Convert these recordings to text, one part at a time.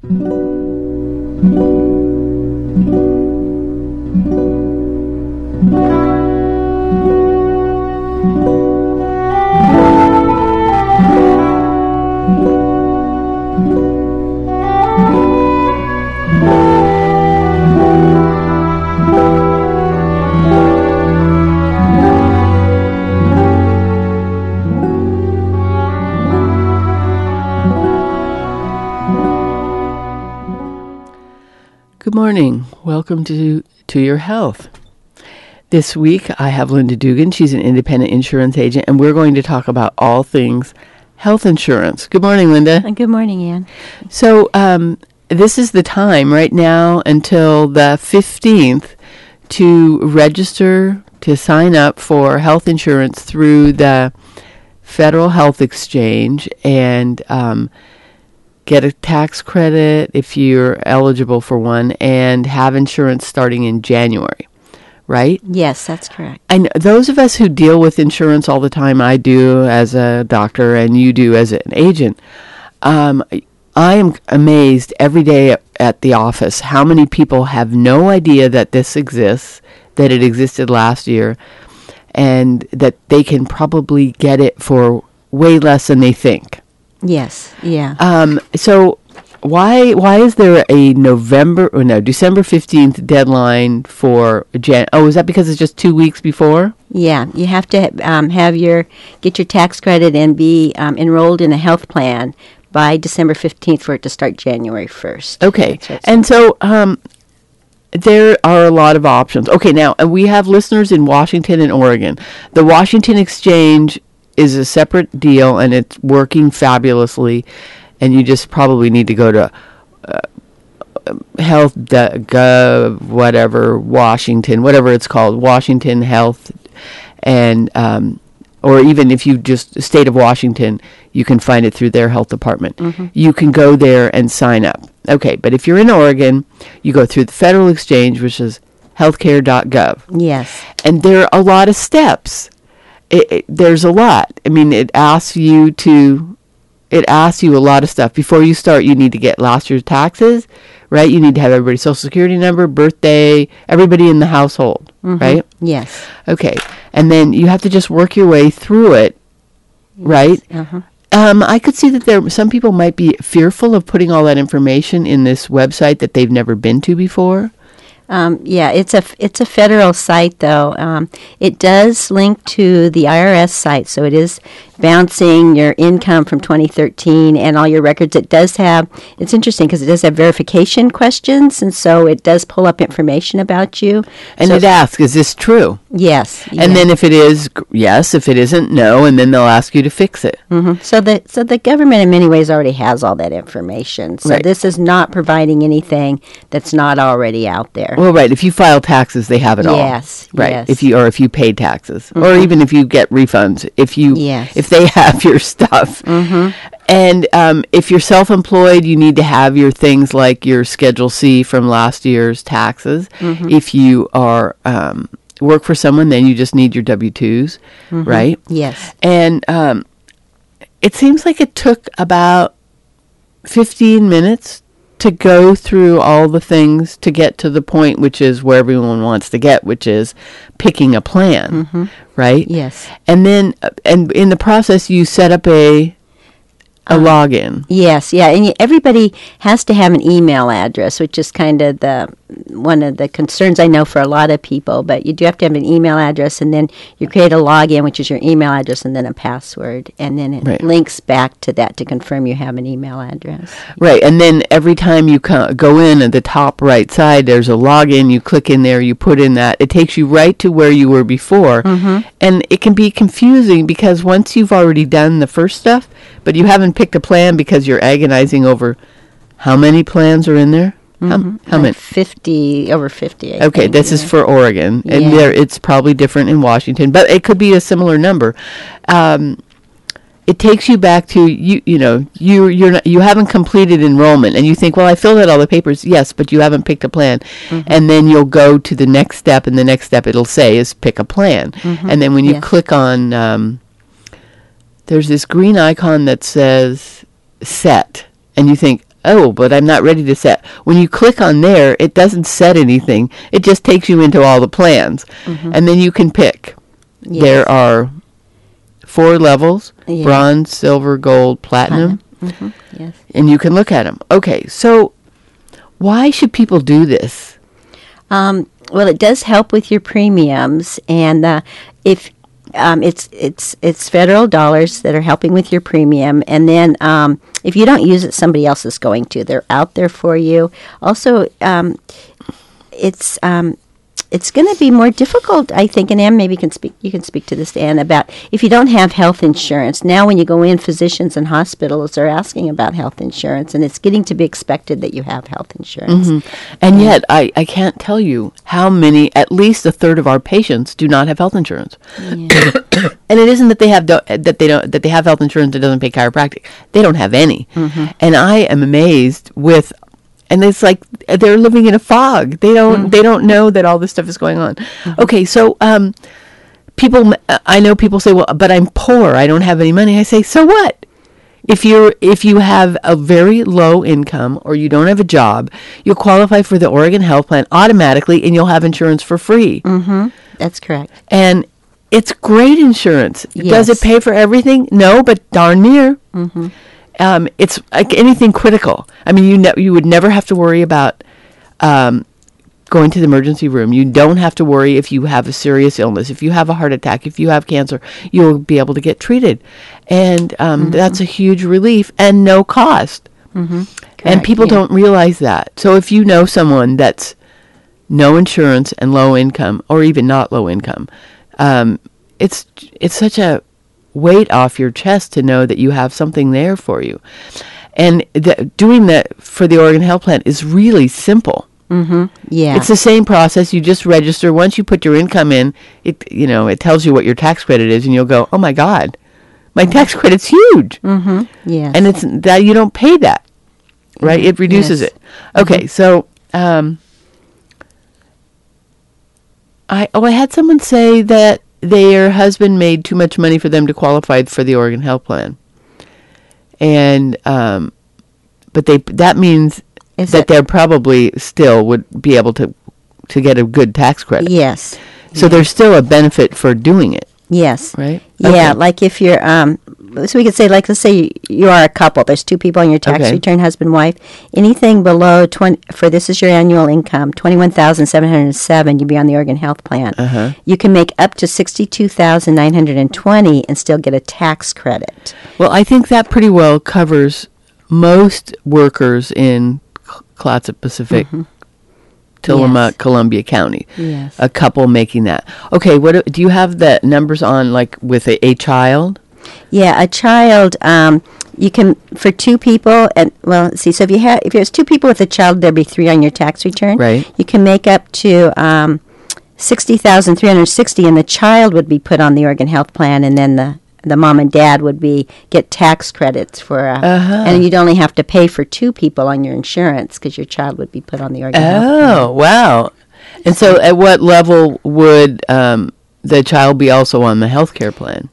Good morning. Welcome to Your Health. This week I have Linda Dugan. She's an independent insurance agent, and we're going to talk about all things health insurance. Good morning, Linda. Good morning, Ann. So this is the time right now until the 15th to register to sign up for health insurance through the Federal Health Exchange and get a tax credit if you're eligible for one, and have insurance starting in January, right? Yes, that's correct. And those of us who deal with insurance all the time, I do as a doctor and you do as an agent, I am amazed every day at the office how many people have no idea that this exists, that it existed last year, and that they can probably get it for way less than they think. Yes, yeah. So why is there a December 15th deadline for is that because it's just 2 weeks before? Yeah, you have to get your tax credit and be enrolled in a health plan by December 15th for it to start January 1st. Okay. And so there are a lot of options. Okay, now we have listeners in Washington and Oregon. The Washington Exchange is a separate deal, and it's working fabulously, and you just probably need to go to health.gov, Washington, whatever it's called, Washington Health, and or even if you just state of Washington, you can find it through their health department. Mm-hmm. You can go there and sign up. Okay, but if you're in Oregon, you go through the Federal Exchange, which is healthcare.gov. Yes. And there are a lot of steps. There's a lot. I mean, it asks you a lot of stuff. Before you start, you need to get last year's taxes, right? You need to have everybody's social security number, birthday, everybody in the household, mm-hmm. right? Yes. Okay. And then you have to just work your way through it, right? Uh-huh. I could see that some people might be fearful of putting all that information in this website that they've never been to before. Yeah, it's a federal site, though. It does link to the IRS site, so it is bouncing your income from 2013 and all your records. It's interesting because it does have verification questions, and so it does pull up information about you. And it asks, is this true? Yes. And then if it is, yes. If it isn't, no. And then they'll ask you to fix it. Mm-hmm. So the government in many ways already has all that information. So This is not providing anything that's not already out there. Well, right. If you file taxes, they have it all. Yes. Right. Yes. If you pay taxes, mm-hmm. or even if you get refunds, if they have your stuff. Mm-hmm. And if you're self-employed, you need to have your things like your Schedule C from last year's taxes. Mm-hmm. If you are work for someone, then you just need your W-2s, mm-hmm. right? Yes. And it seems like it took about 15 minutes to go through all the things to get to the point, which is where everyone wants to get, which is picking a plan, mm-hmm. right? Yes. And then, and in the process, you set up a login. Yes, yeah, and everybody has to have an email address, which is kind of one of the concerns I know for a lot of people. But you do have to have an email address, and then you create a login, which is your email address, and then a password, and then it links back to that to confirm you have an email address. Right, and then every time you go in at the top right side, there's a login. You click in there, you put in that. It takes you right to where you were before, mm-hmm. and it can be confusing because once you've already done the first stuff, but you haven't picked a plan because you're agonizing over how many plans are in there. Mm-hmm. How many? Over 50. I okay, think, this is for Oregon, and it's probably different in Washington, but it could be a similar number. It takes you back to you haven't completed enrollment, and you think, well, I filled out all the papers. Yes, but you haven't picked a plan, mm-hmm. and then you'll go to the next step, and the next step it'll say is pick a plan, mm-hmm. and then when you click on, there's this green icon that says set, and you think, oh, but I'm not ready to set. When you click on there, it doesn't set anything. It just takes you into all the plans. And then you can pick. Yes. There are 4 levels, Yeah. bronze, silver, gold, platinum. Yes. And you can look at them. Okay, so why should people do this? Well, it does help with your premiums, and if it's federal dollars that are helping with your premium, and then if you don't use it, somebody else is going to. They're out there for you. Also, it's going to be more difficult, I think, and Anne maybe you can speak to this, Anne, about if you don't have health insurance. Now when you go in, physicians and hospitals are asking about health insurance, and it's getting to be expected that you have health insurance. And yet, I can't tell you how many, at least a third of our patients do not have health insurance. Yeah. And it isn't that they have health insurance that doesn't pay chiropractic. They don't have any. And I am amazed with, and it's like they're living in a fog. They don't know that all this stuff is going on. Okay, so I know people say, well, but I'm poor. I don't have any money. I say, so what? If you have a very low income or you don't have a job, you'll qualify for the Oregon Health Plan automatically, and you'll have insurance for free. That's correct. And it's great insurance. Yes. Does it pay for everything? No, but darn near. It's like anything critical. I mean, you would never have to worry about going to the emergency room. You don't have to worry if you have a serious illness. If you have a heart attack, if you have cancer, you'll be able to get treated. And that's a huge relief and no cost. And people don't realize that. So if you know someone that's no insurance and low income, or even not low income, it's such a weight off your chest to know that you have something there for you. And doing that for the Oregon Health Plan is really simple. Yeah. It's the same process. You just register. Once you put your income in, it tells you what your tax credit is, and you'll go, oh my God, my tax credit's huge. Yes. And it's that you don't pay that, right? It reduces Yes. it. Okay, so I had someone say that their husband made too much money for them to qualify for the Oregon Health Plan, and but that means that they probably still would be able to get a good tax credit. Yes. So there's still a benefit for doing it, Yes. right? Yeah, Okay. like if you're, so we could say, like, let's say you are a couple. There's 2 people on your tax Okay. return, husband, wife. Anything below this is your annual income, $21,707, you'd be on the Oregon Health Plan. You can make up to $62,920 and still get a tax credit. Well, I think that pretty well covers most workers in Clatsop Pacific, Tillamook, Yes. Columbia County. Yes. A couple making that. Okay, what do you have the numbers on, like with a child? Yeah, a child, you can, for 2 people, and well, let's see, so if there's 2 people with a child, there'd be 3 on your tax return. Right. You can make up to $60,360, and the child would be put on the Oregon Health Plan, and then the mom and dad would get tax credits for, and you'd only have to pay for 2 people on your insurance because your child would be put on the Oregon Health Plan. Oh, wow. And so at what level would the child be also on the health care plan?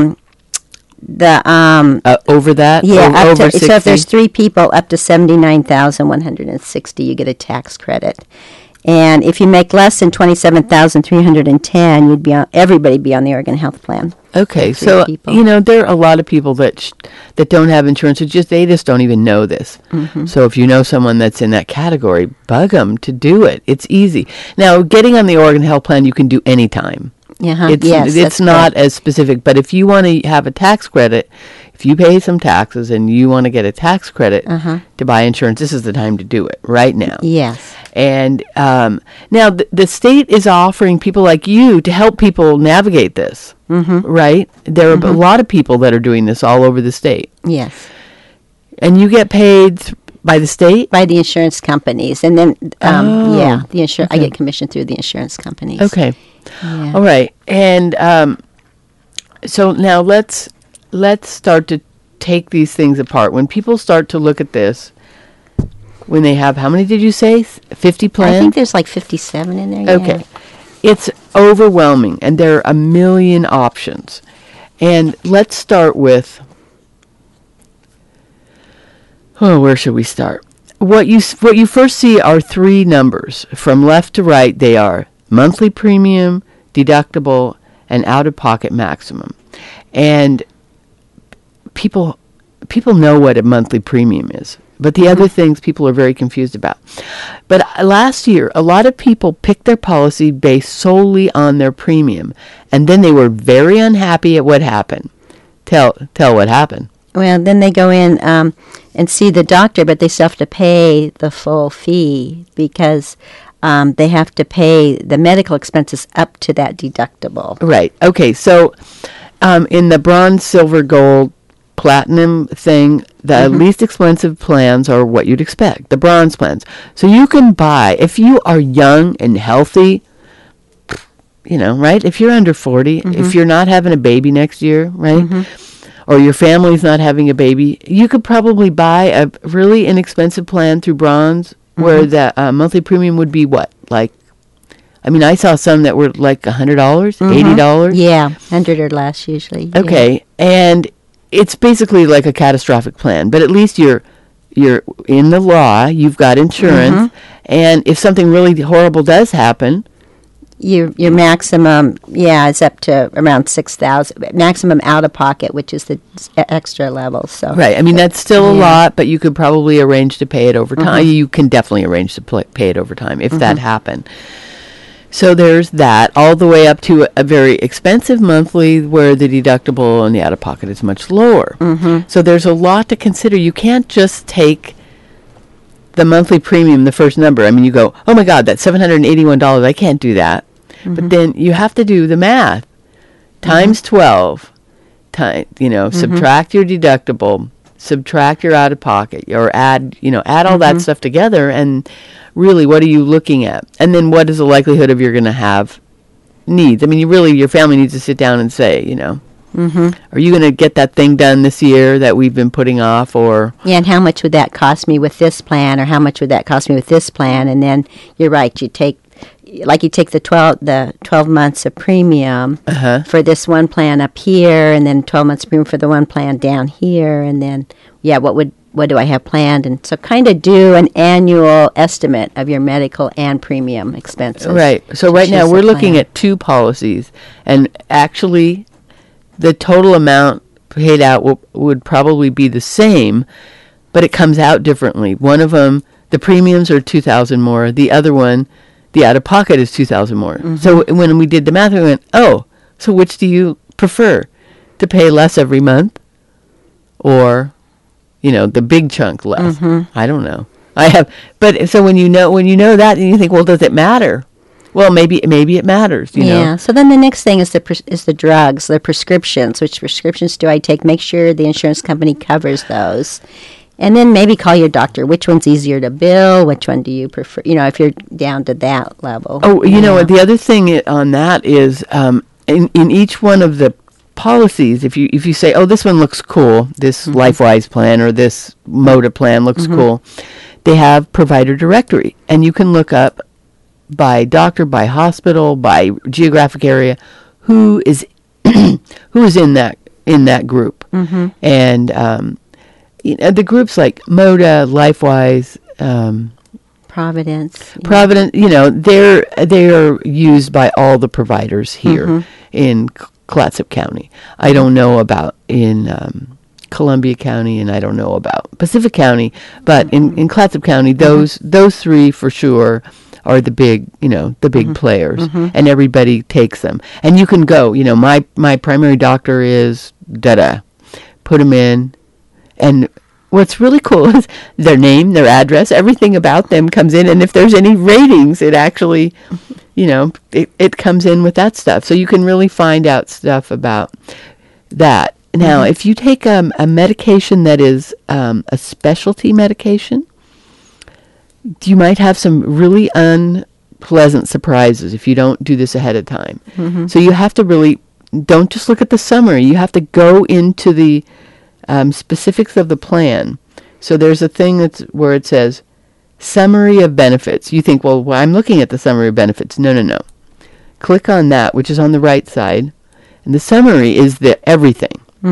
Over that? Yeah, over up to, 60? so if there's 3 people, up to $79,160, you get a tax credit. And if you make less than $27,310, everybody be on the Oregon Health Plan. Okay, for so 3 people. there are a lot of people that don't have insurance. They just don't even know this. So if you know someone that's in that category, bug them to do it. It's easy. Now, getting on the Oregon Health Plan, you can do anytime. Yes, It's not as specific, but if you want to have a tax credit, if you pay some taxes and you want to get a tax credit to buy insurance, this is the time to do it right now. Yes. And now the state is offering people like you to help people navigate this, right? There are a lot of people that are doing this all over the state. Yes. And you get paid by the state? By the insurance companies. And then, the I get commission through the insurance companies. Okay. Yeah. All right. And so now let's start to take these things apart. When people start to look at this, when they have, how many did you say? 50 plans? I think there's like 57 in there. Okay. Yeah. It's overwhelming, and there are a million options. And let's start with, Oh, where should we start? What you first see are three numbers. From left to right, they are monthly premium, deductible, and out-of-pocket maximum. And people know what a monthly premium is. But the other things people are very confused about. But last year, a lot of people picked their policy based solely on their premium. And then they were very unhappy at what happened. Tell what happened. Well, then they go in and see the doctor, but they still have to pay the full fee because they have to pay the medical expenses up to that deductible. Right. Okay. So in the bronze, silver, gold, platinum thing, the least expensive plans are what you'd expect, the bronze plans. So you can buy, if you are young and healthy, right? If you're under 40, if you're not having a baby next year, right? Or your family's not having a baby, you could probably buy a really inexpensive plan through bronze where the monthly premium would be what? Like, I saw some that were like $100, $80. Yeah, 100 or less usually. Okay. Yeah. And it's basically like a catastrophic plan, but at least you're in the law, you've got insurance, and if something really horrible does happen, your maximum, is up to around $6,000. Maximum out of pocket, which is the extra level. So right. That's still a lot, but you could probably arrange to pay it over time. You can definitely arrange to pay it over time if that happened. So there's that, all the way up to a very expensive monthly where the deductible and the out-of-pocket is much lower. So there's a lot to consider. You can't just take the monthly premium, the first number. You go, oh, my God, that's $781. I can't do that. But then you have to do the math. Times 12, subtract your deductible, subtract your out-of-pocket, or add all that stuff together, and really, what are you looking at? And then what is the likelihood of you're going to have needs? Your family needs to sit down and say, are you going to get that thing done this year that we've been putting off? Or and how much would that cost me with this plan, or how much would that cost me with this plan? And then you're right, you take the 12 months of premium for this one plan up here, and then 12 months of premium for the one plan down here, and then what do I have planned? And so kind of do an annual estimate of your medical and premium expenses. Right. So right now we're looking at two policies, and actually the total amount paid out would probably be the same, but it comes out differently. One of them, the premiums are $2,000 more. The other one, the out-of-pocket is $2,000 more. So when we did the math, we went, so which do you prefer? To pay less every month, or the big chunk less? I don't know. But so when you know that, and you think, well, does it matter? Well, maybe it matters. You know. So then the next thing is the drugs, the prescriptions. Which prescriptions do I take? Make sure the insurance company covers those, and then maybe call your doctor. Which one's easier to bill? Which one do you prefer? If you're down to that level. Oh, the other thing on that is in each one of the policies, if you say, oh, this one looks cool, this LifeWise plan or this Moda plan looks cool, they have provider directory, and you can look up by doctor, by hospital, by geographic area, who is in that group, and the groups like Moda, LifeWise, Providence, they are used by all the providers here in Clatsop County. I don't know about in Columbia County, and I don't know about Pacific County, but in Clatsop County, those three for sure are the big players, and everybody takes them. And you can go, my primary doctor is da-da, put them in, and what's really cool is their name, their address, everything about them comes in, and if there's any ratings, it actually, it comes in with that stuff. So you can really find out stuff about that. Now, if you take a medication that is a specialty medication, you might have some really unpleasant surprises if you don't do this ahead of time. So you have to really, don't just look at the summary. You have to go into the specifics of the plan. So there's a thing where it says summary of benefits. You think, well, I'm looking at the summary of benefits. No. Click on that, which is on the right side, and the summary is everything.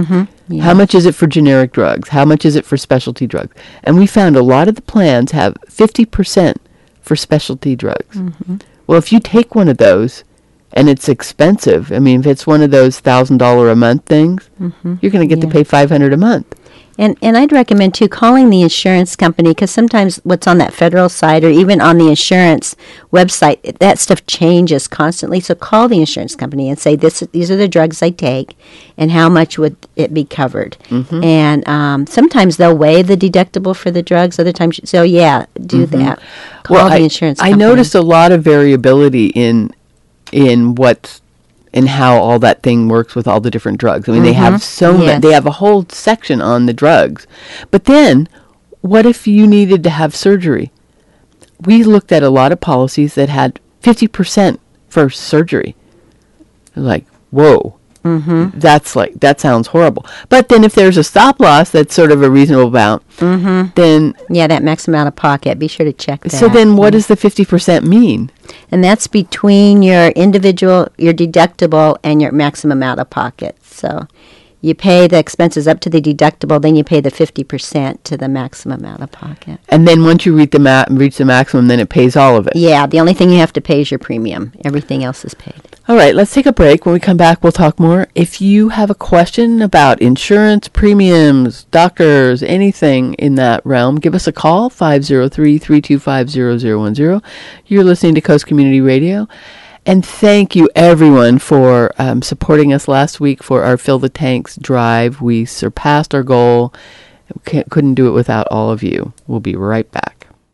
Yeah. How much is it for generic drugs? How much is it for specialty drugs? And we found a lot of the plans have 50% for specialty drugs. Mm-hmm. Well, if you take one of those and it's expensive, I mean, if it's one of those $1,000 a month things, you're going to get to pay $500 a month. And I'd recommend, too, calling the insurance company, because sometimes what's on that federal side or even on the insurance website, that stuff changes constantly. So call the insurance company and say, these are the drugs I take, and how much would it be covered? And sometimes they'll waive the deductible for the drugs. Other times, so do that. Call the insurance company. I noticed a lot of variability in what's and how all that thing works with all the different drugs. I mean, they have they have a whole section on the drugs. But then, what if you needed to have surgery? We looked at a lot of policies that had 50% for surgery. Like, whoa. That sounds horrible. But then if there's a stop loss that's sort of a reasonable amount, then... Yeah, that maximum out of pocket. Be sure to check that. So then what does the 50% mean? And that's between your deductible, and your maximum out of pocket. So you pay the expenses up to the deductible, then you pay the 50% to the maximum out of pocket. And then once you reach the maximum, then it pays all of it. Yeah, the only thing you have to pay is your premium. Everything else is paid. All right, let's take a break. When we come back, we'll talk more. If you have a question about insurance, premiums, doctors, anything in that realm, give us a call, 503-325-0010. You're listening to Coast Community Radio. And thank you, everyone, for supporting us last week for our Fill the Tanks drive. We surpassed our goal. Couldn't do it without all of you. We'll be right back.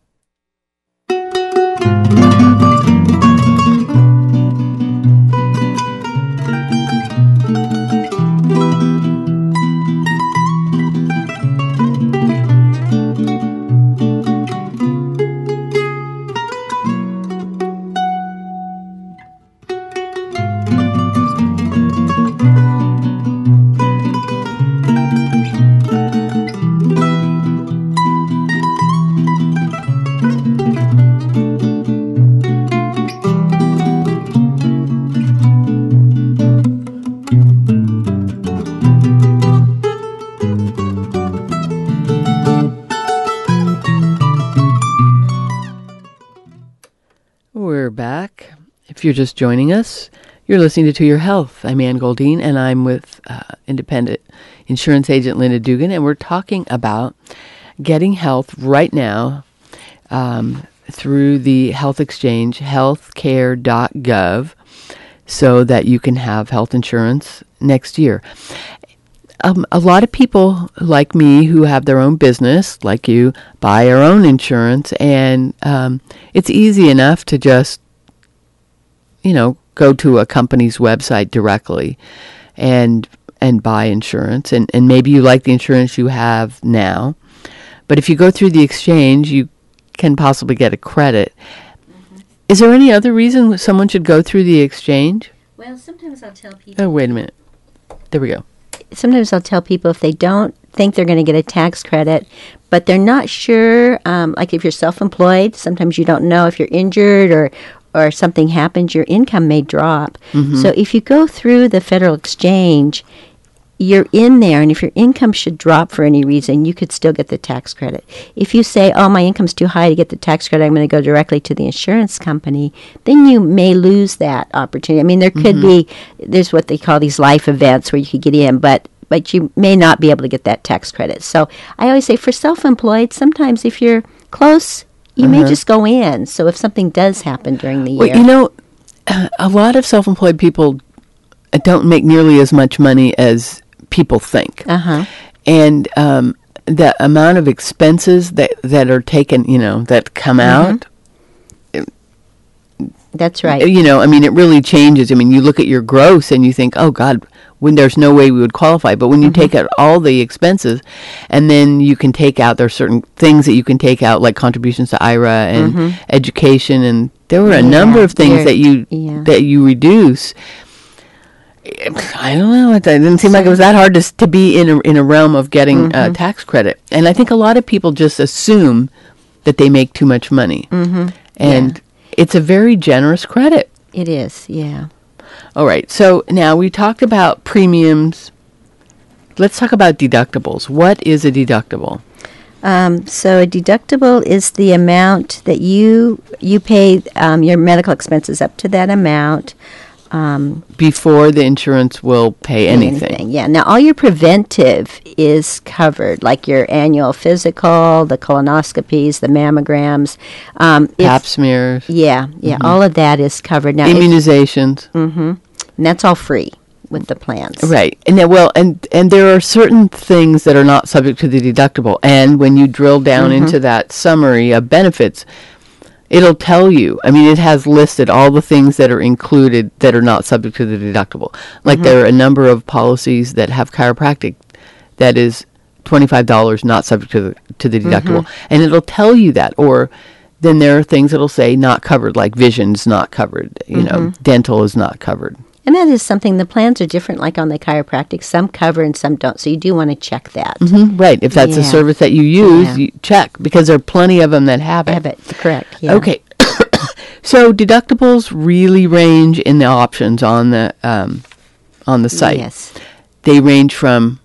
We're back. If you're just joining us, you're listening to Your Health. I'm Ann Goldine, and I'm with independent insurance agent Linda Dugan, and we're talking about getting health right now through the health exchange, healthcare.gov, so that you can have health insurance next year. A lot of people like me who have their own business, like you, buy our own insurance, and it's easy enough to just, go to a company's website directly and buy insurance. And maybe you like the insurance you have now. But if you go through the exchange, you can possibly get a credit. Is there any other reason someone should go through the exchange? Well, sometimes I'll tell people... Oh, wait a minute. There we go. Sometimes I'll tell people if they don't think they're going to get a tax credit, but they're not sure, like if you're self-employed, sometimes you don't know if you're injured or something happens, your income may drop. So if you go through the federal exchange, you're in there, and if your income should drop for any reason, you could still get the tax credit. If you say, oh, my income's too high to get the tax credit, I'm going to go directly to the insurance company, then you may lose that opportunity. I mean, there could be, there's what they call these life events where you could get in, but you may not be able to get that tax credit. So I always say for self-employed, sometimes if you're close, you may just go in. So if something does happen during the year. Well, a lot of self-employed people don't make nearly as much money as people think. And the amount of expenses that are taken, that come out. That's right. I mean, it really changes. I mean, you look at your gross and you think, oh, God, when there's no way we would qualify. But when you take out all the expenses, and then you can take out, there are certain things that you can take out, like contributions to IRA and education, and there were a number of things that you reduce. I don't know. It didn't seem like it was that hard to be in a realm of getting a tax credit. And I think a lot of people just assume that they make too much money. And it's a very generous credit. It is, yeah. All right. So now we talked about premiums let's talk about deductibles. What is a deductible? So a deductible is the amount that you pay your medical expenses up to that amount. Before the insurance will pay anything. Yeah. Now, all your preventive is covered, like your annual physical, the colonoscopies, the mammograms. Pap smears. Yeah. All of that is covered. Now, immunizations. And that's all free with the plans. Right. And and there are certain things that are not subject to the deductible. And when you drill down into that summary of benefits, it'll tell you. I mean, it has listed all the things that are included that are not subject to the deductible. Like there are a number of policies that have chiropractic that is $25 not subject to the deductible. And it'll tell you that. Or then there are things that'll say not covered, like vision's not covered, you know, dental is not covered. And that is something, the plans are different, like on the chiropractic. Some cover and some don't. So you do want to check that. Right. If that's a service that you use, you check, because there are plenty of them that have it. Correct. Yeah. Okay. So deductibles really range in the options on the site. Yes. They range from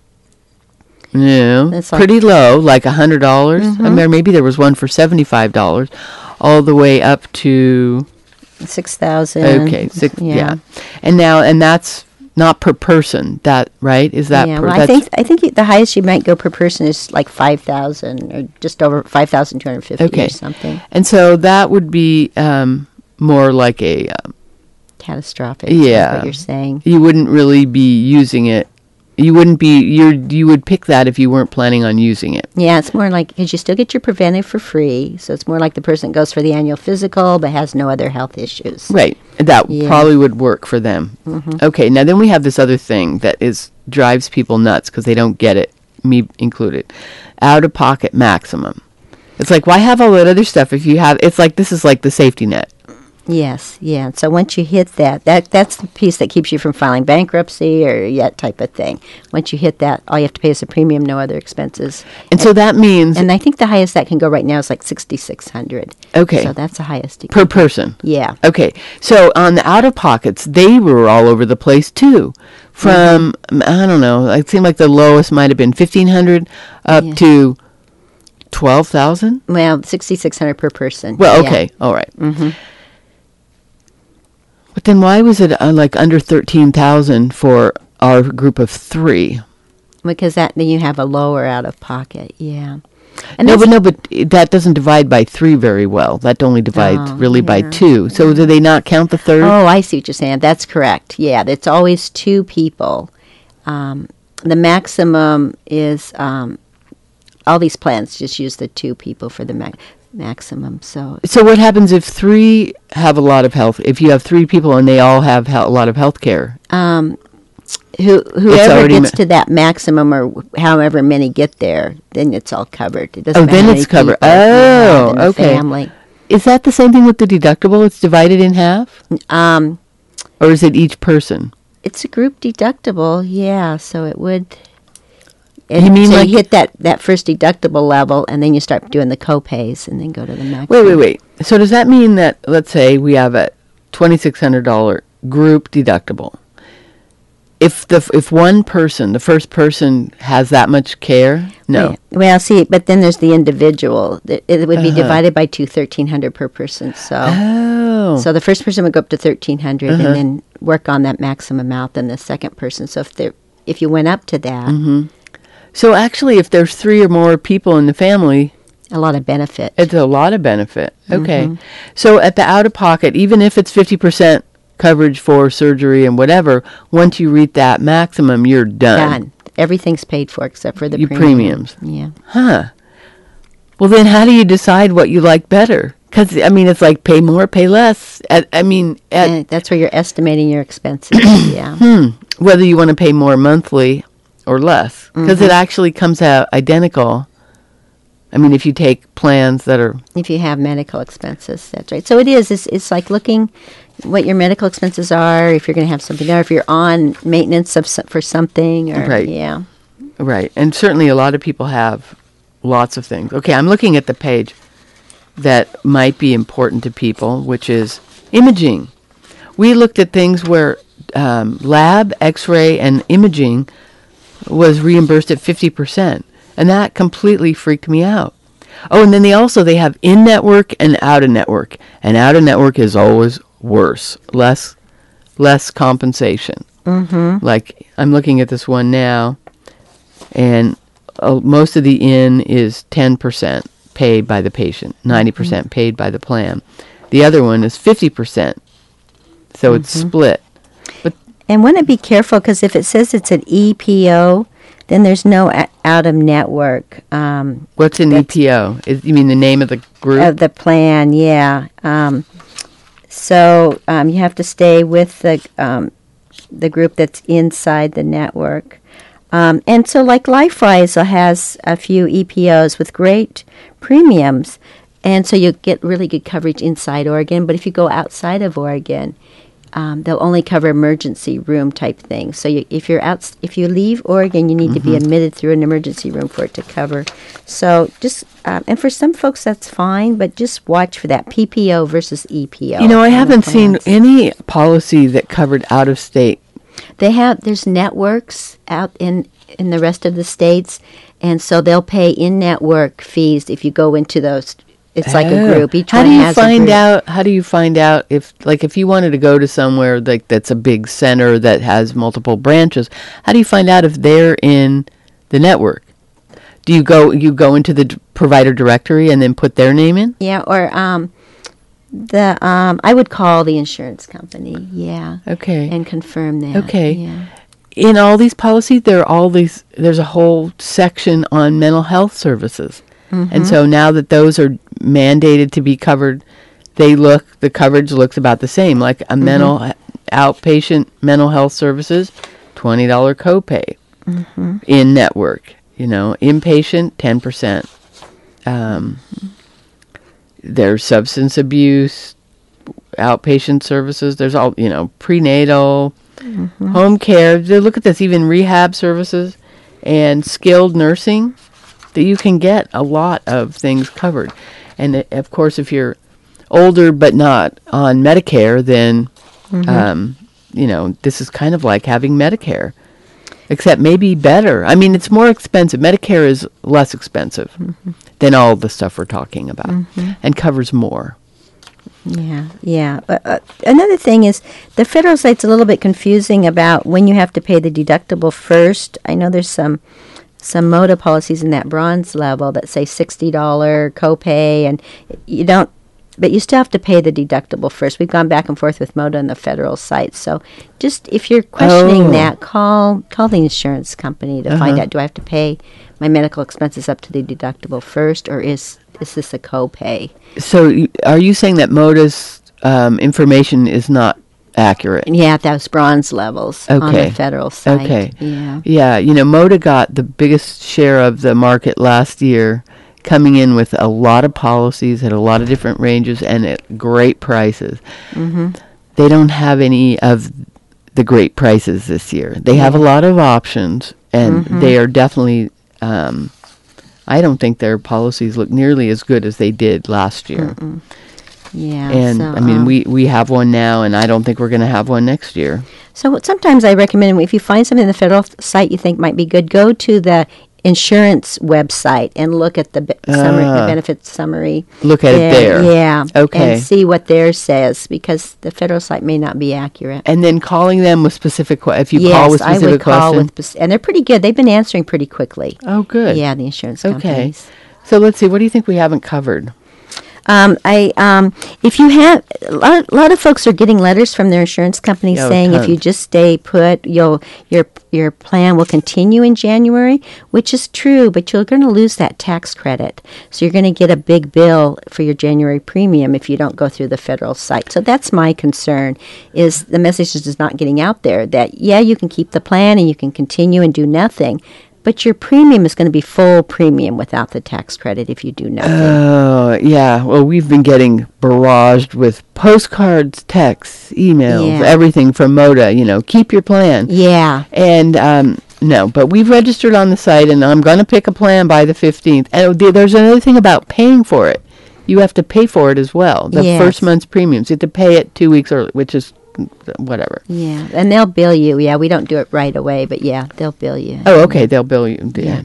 pretty low, like $100. I mean, maybe there was one for $75, all the way up to 6,000. Okay, yeah. And that's not per person. That right? Is that? Yeah. I think the highest you might go per person is like 5,000 or just over 5,250 or something. And so that would be more like a catastrophic. Yeah, is what you're saying. You wouldn't really be using it. You would pick that if you weren't planning on using it. Yeah, it's more like, because you still get your preventive for free, so it's more like the person goes for the annual physical but has no other health issues. Right. That probably would work for them. Okay, now then we have this other thing that drives people nuts because they don't get it, me included. Out-of-pocket maximum. It's like, why have all that other stuff if you have, it's like, this is like the safety net. Yes, yeah. So once you hit that's the piece that keeps you from filing bankruptcy or that type of thing. Once you hit that, all you have to pay is a premium, no other expenses. And so that means... And I think the highest that can go right now is like $6,600. Okay. So that's the highest. Per person? Yeah. Okay. So on the out-of-pockets, they were all over the place too. From, I don't know, it seemed like the lowest might have been $1,500 up to $12,000? Well, $6,600 per person. Well, okay. All right. But then why was it like under $13,000 for our group of 3? Because then you have a lower out of pocket, yeah. And but that doesn't divide by 3 very well. That only divides by 2. So do they not count the third? Oh, I see what you're saying. That's correct. Yeah, it's always 2 people. The maximum is all these plans just use the 2 people for the maximum. So what happens if 3 have a lot of health? If you have 3 people and they all have a lot of health care? Whoever gets to that maximum, or however many get there, then it's all covered. It doesn't matter. Then it's covered. Oh, okay. Family. Is that the same thing with the deductible? It's divided in half? Or is it each person? It's a group deductible, yeah. So it would... You mean you hit that first deductible level, and then you start doing the co-pays, and then go to the maximum. Wait. So does that mean that, let's say, we have a $2,600 group deductible? If one person, the first person, has that much care, no. Well, see, but then there's the individual. It would be divided by $1,300 per person. So the first person would go up to $1,300, and then work on that maximum amount. Then the second person. So if you went up to that. So actually, if there's 3 or more people in the family... A lot of benefit. It's a lot of benefit. Okay. So at the out-of-pocket, even if it's 50% coverage for surgery and whatever, once you reach that maximum, you're done. Everything's paid for except for the premiums. Yeah. Huh. Well, then how do you decide what you like better? Because, I mean, it's like pay more, pay less. That's where you're estimating your expenses, yeah. Whether you want to pay more monthly or less, because it actually comes out identical. I mean, if you take plans that are... If you have medical expenses, that's right. So it is. It's like looking what your medical expenses are, if you're going to have something, or if you're on maintenance for something. Or, right. Yeah. Right. And certainly a lot of people have lots of things. Okay, I'm looking at the page that might be important to people, which is imaging. We looked at things where lab, X-ray, and imaging was reimbursed at 50%. And that completely freaked me out. Oh, and then they have in-network and out-of-network. And out-of-network is always worse. Less compensation. Mm-hmm. Like, I'm looking at this one now, and most of the in is 10% paid by the patient, 90% paid by the plan. The other one is 50%. So it's split. But And want to be careful, because if it says it's an EPO, then there's no out-of-network. What's an EPO? You mean the name of the group? Of the plan, yeah. So you have to stay with the group that's inside the network. And so like LifeWise has a few EPOs with great premiums, and so you get really good coverage inside Oregon. But if you go outside of Oregon, they'll only cover emergency room type things. So if you leave Oregon, you need to be admitted through an emergency room for it to cover. So just and for some folks that's fine, but just watch for that PPO versus EPO. You know, I haven't seen any policy that covered out of state. There's networks out in the rest of the states, and so they'll pay in-network fees if you go into those. It's like a group. Each one has a group. How do you find out if you wanted to go to somewhere like that's a big center that has multiple branches? How do you find out if they're in the network? Do you go into the provider directory and then put their name in? Yeah, or I would call the insurance company. Yeah. Okay. And confirm that. Okay. Yeah. In all these policies, there's a whole section on mental health services. And so now that those are mandated to be covered, the coverage looks about the same. Like a outpatient mental health services, $20 copay in network. Inpatient, 10%. There's substance abuse, outpatient services. There's all, prenatal, home care. Look at this, even rehab services and skilled nursing. That you can get a lot of things covered. And of course, if you're older but not on Medicare, then, this is kind of like having Medicare, except maybe better. I mean, it's more expensive. Medicare is less expensive than all the stuff we're talking about and covers more. Yeah. But another thing is the federal site's a little bit confusing about when you have to pay the deductible first. I know there's some MOTA policies in that bronze level that say $60 copay, and but you still have to pay the deductible first. We've gone back and forth with MOTA and the federal site. So just if you're questioning that, call the insurance company to find out, do I have to pay my medical expenses up to the deductible first, or is this a copay? So are you saying that MOTA's information is not accurate? Yeah, those bronze levels on the federal site. Okay. Yeah. MOTA got the biggest share of the market last year, coming in with a lot of policies at a lot of different ranges and at great prices. They don't have any of the great prices this year. They have a lot of options, and they are definitely, I don't think their policies look nearly as good as they did last year. Yeah. And we have one now, and I don't think we're going to have one next year. So sometimes I recommend, if you find something in the federal site you think might be good, go to the insurance website and look at the summary, the benefits summary. Look at it there. Yeah. Okay. And see what theirs says, because the federal site may not be accurate. And then calling them with specific questions. If you call with specific I would call questions. and they're pretty good. They've been answering pretty quickly. Oh, good. Yeah, the insurance companies. Okay. So let's see. What do you think we haven't covered? If you have a lot of folks are getting letters from their insurance companies saying tons. if you just stay put, your plan will continue in January, which is true, but you're going to lose that tax credit. So you're going to get a big bill for your January premium if you don't go through the federal site. So that's my concern, is the message is just not getting out there that, you can keep the plan and you can continue and do nothing. But your premium is going to be full premium without the tax credit if you do nothing. Oh, yeah. Well, we've been getting barraged with postcards, texts, emails, everything from MOTA, keep your plan. Yeah. And, no, but we've registered on the site, and I'm going to pick a plan by the 15th. And there's another thing about paying for it. You have to pay for it as well, the first month's premiums. You have to pay it 2 weeks early, which is whatever. Yeah, and they'll bill you. Yeah, we don't do it right away, but yeah, they'll bill you. Oh, okay, they'll bill you. Yeah.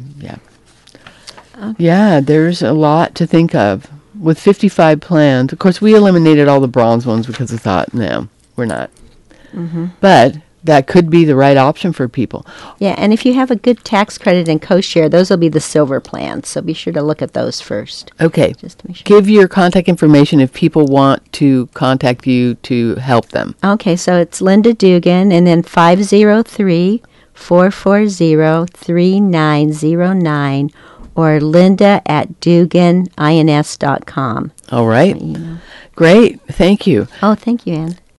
Yeah, there's a lot to think of. With 55 plans, of course, we eliminated all the bronze ones because we thought, no, we're not. But that could be the right option for people. Yeah, and if you have a good tax credit and co-share, those will be the silver plans. So be sure to look at those first. Okay. Just to make sure. Give your contact information if people want to contact you to help them. Okay, so it's Linda Dugan, and then 503-440-3909, or linda@duganins.com. All right. Great. Thank you. Oh, thank you, Anne.